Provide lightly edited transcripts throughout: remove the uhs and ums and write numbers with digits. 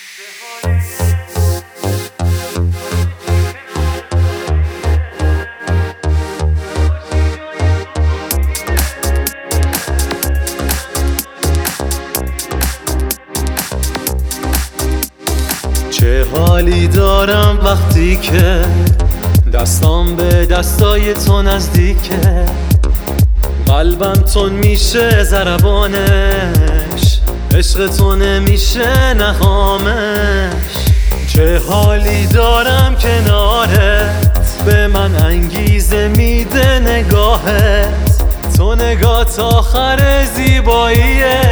چه حالی دارم وقتی که دستام به دستای تو نزدیکه، قلبم تون میشه ضربانش، عشق تو نمیشه نهامش. چه حالی دارم کنارت، به من انگیزه میده نگاهت، تو نگاه تا آخر زیباییه.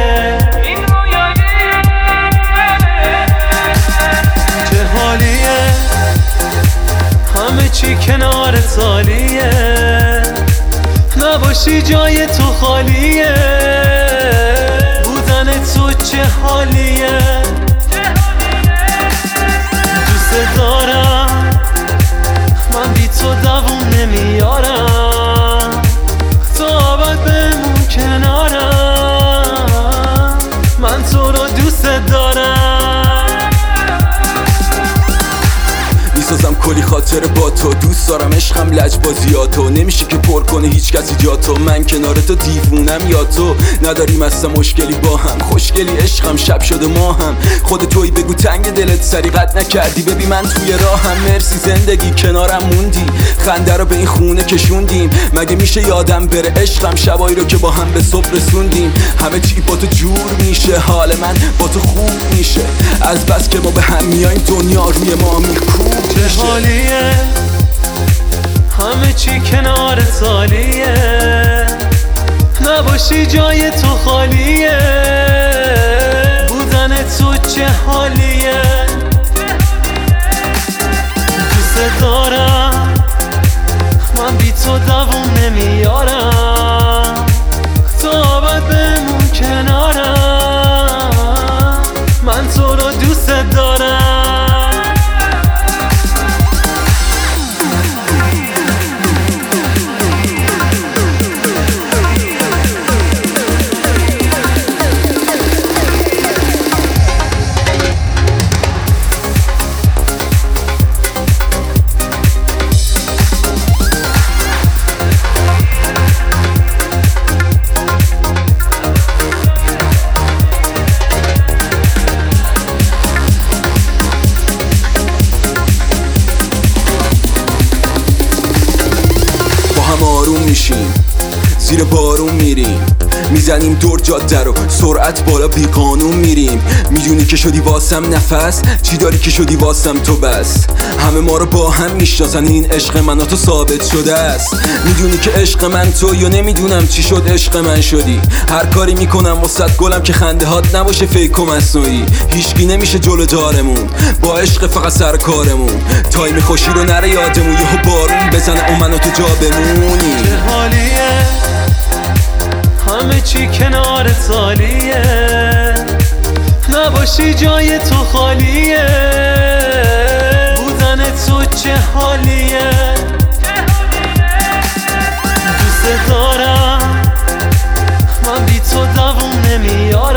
چه حالیه همه چی کنارت عالیه، نباشی جای تو خالیه، بودن تو چه حالیه. دوست دارم من بی تو دووم نمیارم، تو ابد بمون کنارم، من تو رو دوست دارم. میسازم کلی خاطر با تو، دوست دارم عشقم لجبازیاتو، نمیشه که پر کنه هیچ کسی جا تو، من کنار تو دیوونم یا تو نداریم اصلا مشکلی با هم، خوشگلی عشقم شب شده ما هم، خود تویی بگو تنگ دلت سریقت نکردی، ببین من توی راهم، مرسی زندگی کنارم موندی، خنده رو به این خونه کشوندیم، مگه میشه یادم بره عشقم شبایی رو که با هم به صبح رسوندیم، همه چی با تو جور میشه، حال من با تو خوب میشه، از بس که ما به هم میایم دنیا روی ما میکوب. چه حالیه همه چی کنارت عالیه، نباشی جای تو خالیه، بودن تو چه حالیه. دوست دارم من بی تو دووم نمیارم، تو ابد بمون کنارم، من تو رو دوست دارم. آروم میشیم زیر بارون میریم، میزنیم دور جاده رو سرعت بالا بی قانون میریم، میدونی که شدی واسم نفس، چی داری که شدی واسم تو بس، همه ما رو با هم میشناسن این عشق من و تو ثابت شده است، میدونی که عشق من تو یا نمیدونم چی شد عشق من شدی، هر کاری میکنم واسط گلم که خنده هات نباشه فیک و مصنوعی، هیچکی نمیشه جلو دارمون با عشق فقط سر کارمون، تایم خوشی رو نره یادمون یهو بارون بزنه اون من و تو جا بمونی. چه حالیه همه چی کنارت عالیه، نباشی جای تو خالیه، بودن تو چه حالیه. دوست دارم من بی تو دووم نمیارم،